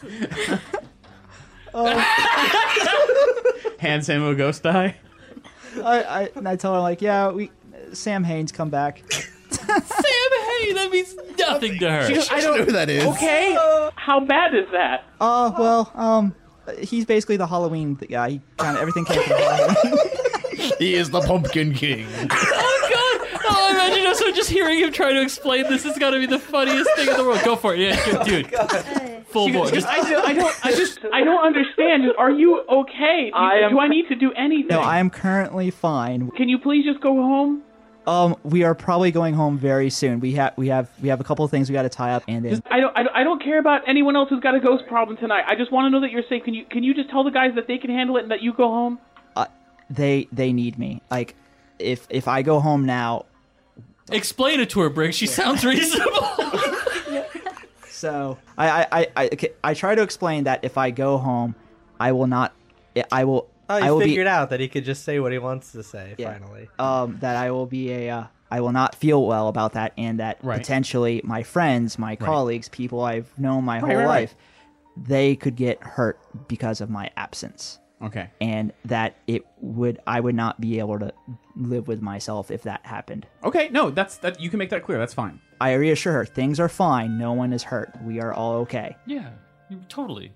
Hands him a ghost die. I told him like, Sam Haines come back. Sam Haines, that means nothing to her. I don't know who that is. Okay. How bad is that? He's basically the Halloween guy. He kind of everything came from Halloween. He is the Pumpkin King. Oh God! Oh, imagine us just hearing him try to explain this. It's got to be the funniest thing in the world. Go for it, yeah, dude. Full voice. I don't understand. Are you okay? Do I need to do anything? No, I am currently fine. Can you please just go home? We are probably going home very soon. We have a couple of things we got to tie up, and then I don't care about anyone else who's got a ghost problem tonight. I just want to know that you're safe. Can you just tell the guys that they can handle it and that you go home? They need me. Like, if I go home now. Explain it to her, Briggs. She sounds reasonable. So I try to explain that if I go home, I will not. I will. Oh, I you will figured out that he could just say what he wants to say, finally. That I will be I will not feel well about that, and that potentially my friends, my colleagues, people I've known my whole life, they could get hurt because of my absence. Okay. And that I would not be able to live with myself if that happened. Okay, no, that you can make that clear. That's fine. I reassure her, things are fine. No one is hurt. We are all okay. Yeah, totally.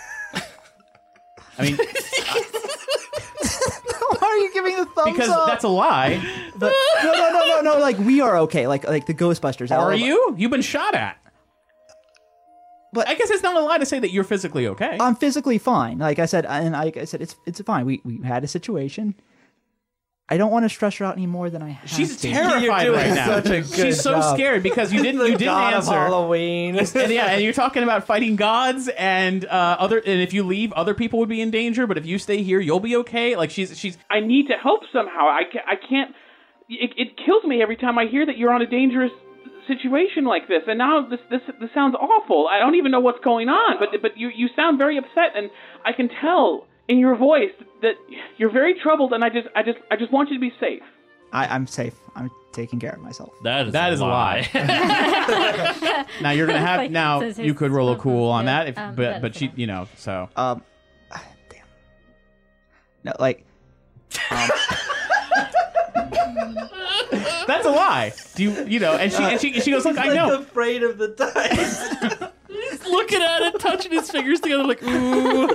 I mean, why are you giving the thumbs because up? that's a lie. But no. Like, we are okay. Like the Ghostbusters. Are you? You've been shot at. But I guess it's not a lie to say that you're physically okay. I'm physically fine. Like I said, it's fine. We had a situation. I don't want to stress her out any more than I have. She's to. terrified right now. She's so scared because you didn't God answer. Of Halloween. and you're talking about fighting gods and and if you leave, other people would be in danger. But if you stay here, you'll be okay. Like she's. I need to help somehow. I can't. It kills me every time I hear that you're on a dangerous situation like this, and now this sounds awful. I don't even know what's going on, but you sound very upset, and I can tell in your voice that you're very troubled, and I just want you to be safe. I'm safe. I'm taking care of myself. That is a lie. Now you're gonna have you could roll a cool on yeah, that, but she, so. Damn. No, like. That's a lie. Do you know? And she goes, look, I know. Afraid of the dice. He's looking at it, touching his fingers together, like ooh,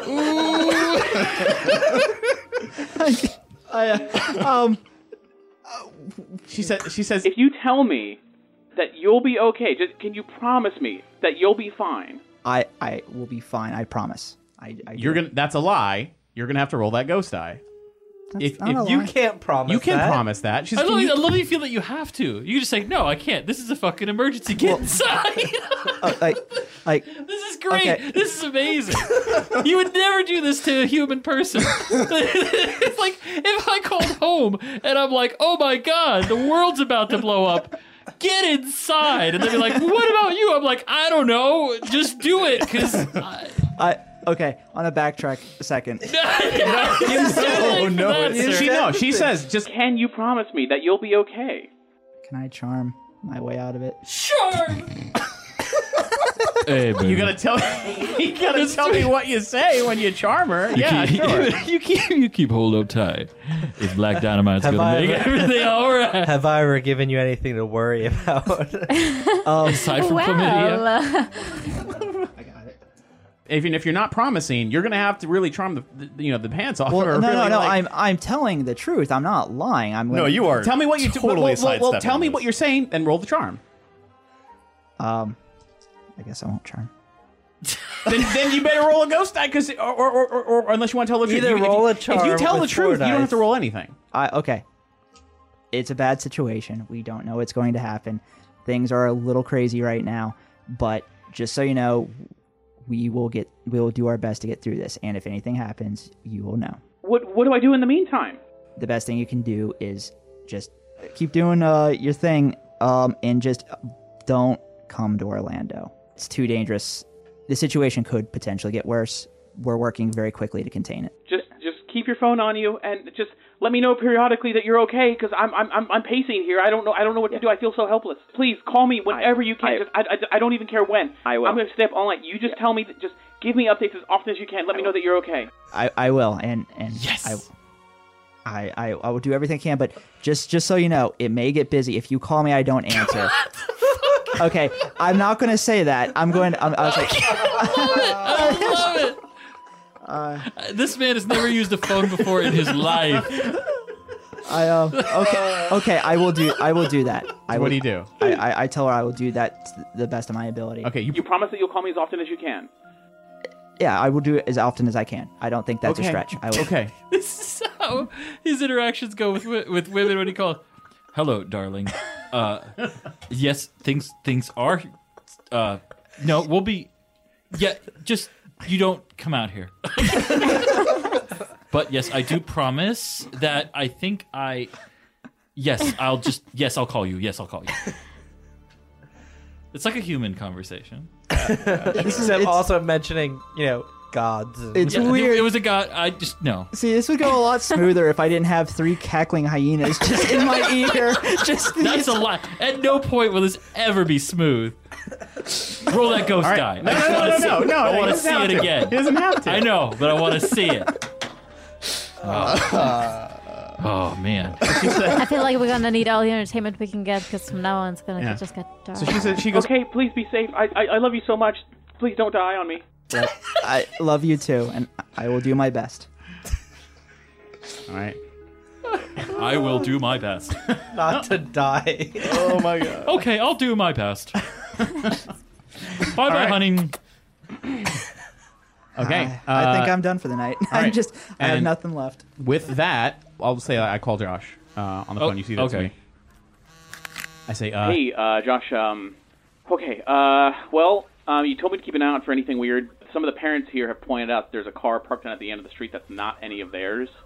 ooh. She says, if you tell me that you'll be okay, can you promise me that you'll be fine? I will be fine. I promise. That's a lie. You're gonna have to roll that ghost die. If you can't promise, you can promise that. I love you feel that you have to. You just say, no, I can't. This is a fucking emergency. Get inside. Like this is great. Okay. This is amazing. You would never do this to a human person. It's like if I called home and I'm like, oh my god, the world's about to blow up. Get inside. And they'd be like, what about you? I'm like, I don't know. Just do it. Because okay, on a backtrack a second. She says, just can you promise me that you'll be okay? Can I charm my way out of it? Charm. Hey, baby. You gotta tell me what you say when you charm her. Sure. You keep hold up tight. This black dynamite's gonna make everything all right. Have I ever given you anything to worry about? Aside from chlamydia. Even if you're not promising, you're gonna have to really charm the pants off well, her. No. I'm telling the truth. I'm not lying. No, you are. Tell me what you totally well, tell me what you're saying and roll the charm. I guess I won't charm. then you better roll a ghost die, because or unless you want to tell the truth. Either roll a charm. If you tell the with truth, 4 you don't have dice. to roll anything. Okay. It's a bad situation. We don't know what's going to happen. Things are a little crazy right now, but just so you know, we will do our best to get through this. And if anything happens, you will know. What do I do in the meantime? The best thing you can do is just keep doing your thing, and just don't come to Orlando. It's too dangerous. The situation could potentially get worse. We're working very quickly to contain it. Just keep your phone on you, and just let me know periodically that you're okay, because I'm pacing here. I don't know what to do. I feel so helpless. Please call me whenever you can. I don't even care when. I will. I'm going to stay up all night. You just tell me. Just give me updates as often as you can. Let me know that you're okay. I will, and yes. I will do everything I can. But just so you know, it may get busy. If you call me, I don't answer. Okay, I'm not going to say that. I was like, I love it. This man has never used a phone before in his life. Okay, I will do that. What do you do? I tell her I will do that to the best of my ability. Okay, you promise that you'll call me as often as you can. Yeah, I will do it as often as I can. I don't think that's a stretch. I will. Okay. This is how his interactions go with women when he calls. Hello, darling. Yes, things are. No, we'll be. Yeah, just you don't come out here. But yes, I do promise that I think I. Yes, I'll call you. Yes, I'll call you. It's like a human conversation. Except also mentioning, gods. It's weird. It was a god. I just no. See, this would go a lot smoother if I didn't have 3 cackling hyenas just in my ear. That's a lot. At no point will this ever be smooth. Roll that ghost die. No. I want to see it again. He doesn't have to. I know, but I want to see it. Oh man. I feel like we're gonna need all the entertainment we can get, because from now on it's gonna just get dark. So she goes, okay, please be safe. I love you so much. Please don't die on me. But I love you too, and I will do my best. all right. I will do my best. Not to die. Oh my god. Okay, I'll do my best. Bye, honey. Okay. I think I'm done for the night. I have nothing left. With that, I'll say I call Josh on the phone. You see that's me. I say, hey, Josh. Okay. Well, you told me to keep an eye out for anything weird. Some of the parents here have pointed out there's a car parked at the end of the street that's not any of theirs.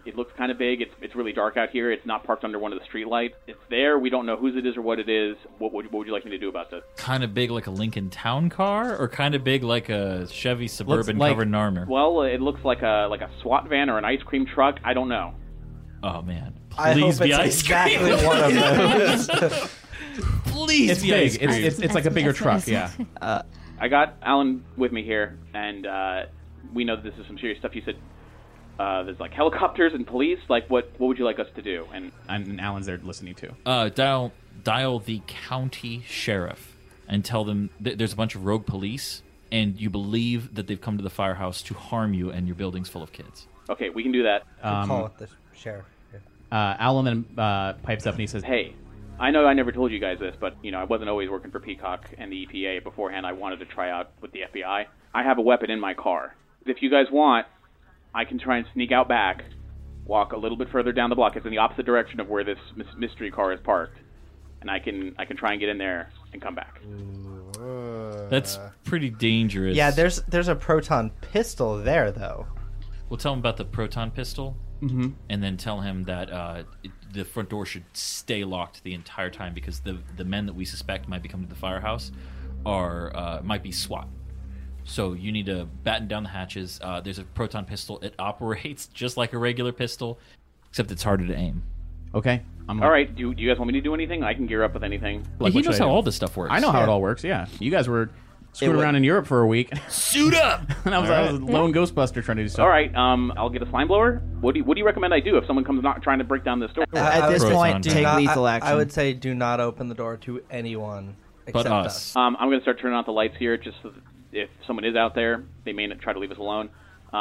It looks kind of big. It's really dark out here. It's not parked under one of the street lights. It's there. We don't know whose it is or what it is. What would you like me to do about this? Kind of big like a Lincoln Town Car, or kind of big like a Chevy Suburban covered in armor? Well, it looks like a SWAT van or an ice cream truck. I don't know. Oh man! I hope Please be it's ice cream. exactly one of those. Please It's be big. ice cream. It's like a bigger truck. Yeah. I got Alan with me here, and we know that this is some serious stuff. You said there's like helicopters and police. Like, what would you like us to do? And Alan's there listening too. Dial the county sheriff and tell them there's a bunch of rogue police, and you believe that they've come to the firehouse to harm you, and your building's full of kids. Okay, we can do that. Call it the sheriff. Alan then pipes up and he says, Hey, I know I never told you guys this, but, I wasn't always working for Peacock and the EPA. Beforehand, I wanted to try out with the FBI. I have a weapon in my car. If you guys want, I can try and sneak out back, walk a little bit further down the block. It's in the opposite direction of where this mystery car is parked. And I can try and get in there and come back. That's pretty dangerous. Yeah, there's a proton pistol there, though. We'll tell him about the proton pistol, mm-hmm. and then tell him that the front door should stay locked the entire time because the men that we suspect might be coming to the firehouse might be SWAT. So you need to batten down the hatches. There's a proton pistol. It operates just like a regular pistol, except it's harder to aim. Okay. All right. Do you guys want me to do anything? I can gear up with anything. Like, he knows how all this stuff works. I know how it all works, yeah. You guys were screwing around in Europe for a week. Suit up! And I was a lone Ghostbuster trying to do stuff. All right. I'll get a slime blower. What do you recommend I do if someone comes trying to break down this door? At this point, Do take not- lethal action. I would say do not open the door to anyone But except us. I'm going to start turning out the lights here just so that if someone is out there, they may not try to leave us alone.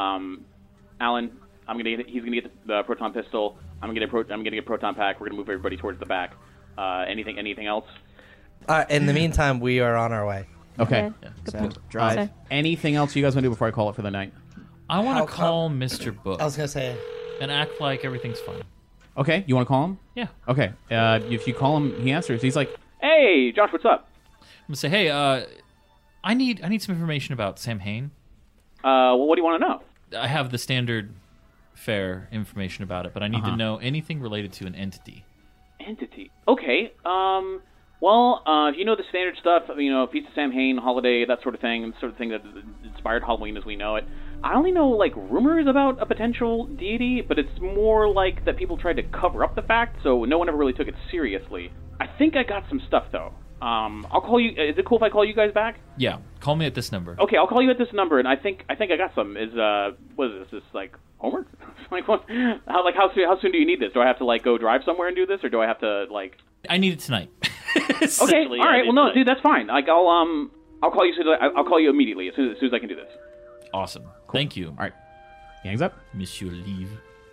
Alan, he's going to get the proton pistol. I'm going to get a proton pack. We're going to move everybody towards the back. Anything else? In the meantime, we are on our way. Okay. So, drive. Anything else you guys want to do before I call it for the night? I want How to call Mr. Book I was gonna say, and act like everything's fine. Okay. You want to call him? Yeah. Okay. If you call him, he answers. He's like, Hey, Josh, what's up? I'm gonna say, hey, I need some information about Sam Hain. Well, what do you want to know? I have the standard fare information about it, but I need to know anything related to an entity. Entity. Okay. Well, if you know the standard stuff, Feast of Sam Hain, Holiday, that sort of thing that inspired Halloween as we know it. I only know, rumors about a potential deity, but it's more like that people tried to cover up the fact, so no one ever really took it seriously. I think I got some stuff, though. I'll call you. Is it cool if I call you guys back? Yeah, call me at this number. Okay, I'll call you at this number, and I think I got some. What is this? Is this homework? What? How soon do you need this? Do I have to go drive somewhere and do this, or do I have to I need it tonight. Okay, all right. Well, no, dude, that's fine. I'll call you. I'll call you immediately as soon as I can do this. Awesome. Cool. Thank you. all right. He hangs up. Monsieur Leave.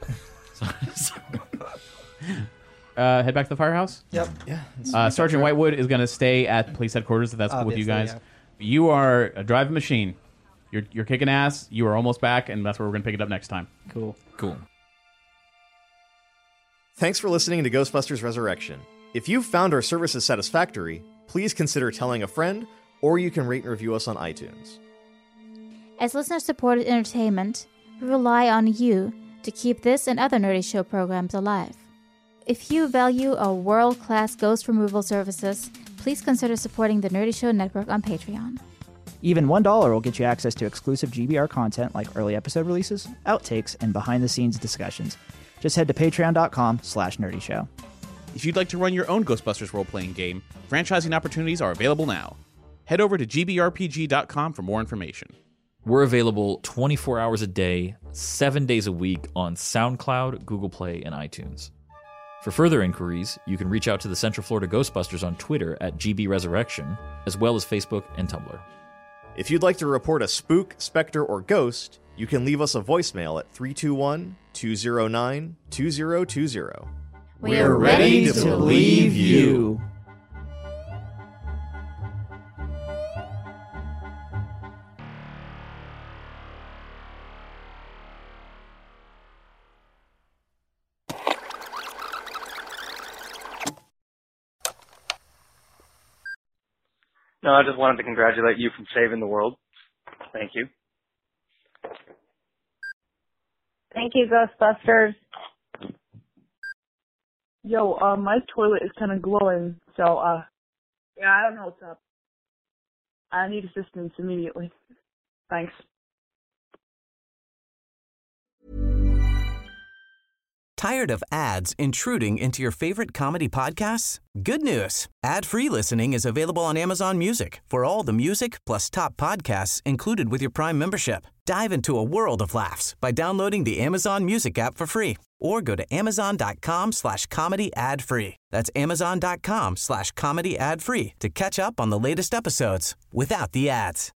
Head back to the firehouse. yep. Yeah. Sergeant Whitewood is going to stay at police headquarters if that's cool with you guys. Obviously, You are a driving machine. You're kicking ass. You are almost back, and that's where we're going to pick it up next time. Cool. Thanks for listening to Ghostbusters Resurrection. If you've found our services satisfactory, please consider telling a friend, or you can rate and review us on iTunes. As listener-supported entertainment, we rely on you to keep this and other Nerdy Show programs alive. If you value our world-class ghost removal services, please consider supporting the Nerdy Show Network on Patreon. Even $1 will get you access to exclusive GBR content like early episode releases, outtakes, and behind-the-scenes discussions. Just head to patreon.com/nerdyshow. If you'd like to run your own Ghostbusters role-playing game, franchising opportunities are available now. Head over to gbrpg.com for more information. We're available 24 hours a day, 7 days a week on SoundCloud, Google Play, and iTunes. For further inquiries, you can reach out to the Central Florida Ghostbusters on Twitter at GBResurrection, as well as Facebook and Tumblr. If you'd like to report a spook, specter, or ghost, you can leave us a voicemail at 321-209-2020. We're ready to believe you. No, I just wanted to congratulate you from saving the world. Thank you. Thank you, Ghostbusters. Yo, my toilet is kind of glowing, so, yeah, I don't know what's up. I need assistance immediately. Thanks. Tired of ads intruding into your favorite comedy podcasts? Good news. Ad-free listening is available on Amazon Music for all the music plus top podcasts included with your Prime membership. Dive into a world of laughs by downloading the Amazon Music app for free or go to amazon.com/comedy ad-free. That's amazon.com/comedy ad-free to catch up on the latest episodes without the ads.